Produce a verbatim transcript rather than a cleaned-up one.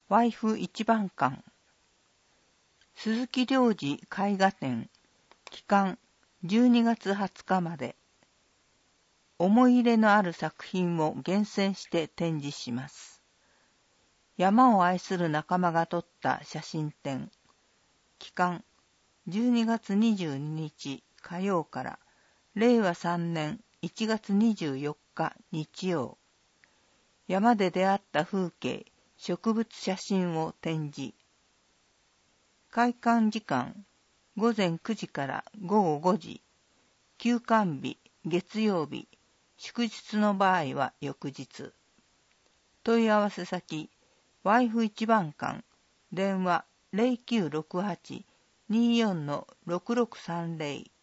ワイフ一番館、鈴木良治絵画展、期間じゅうにがつはつかまで。思い入れのある作品を厳選して展示します。山を愛する仲間が撮った写真展、期間じゅうにがつにじゅうににち火曜かられいわさんねんいちがつにじゅうよっか日曜。山で出会った風景、植物写真を展示。開館時間ごぜんくじからごごごじ。休館日月曜日、祝日の場合は翌日。問い合わせ先、ワイフ一番館、電話 ゼロきゅうろくはち にーよん ろくろくさんゼロ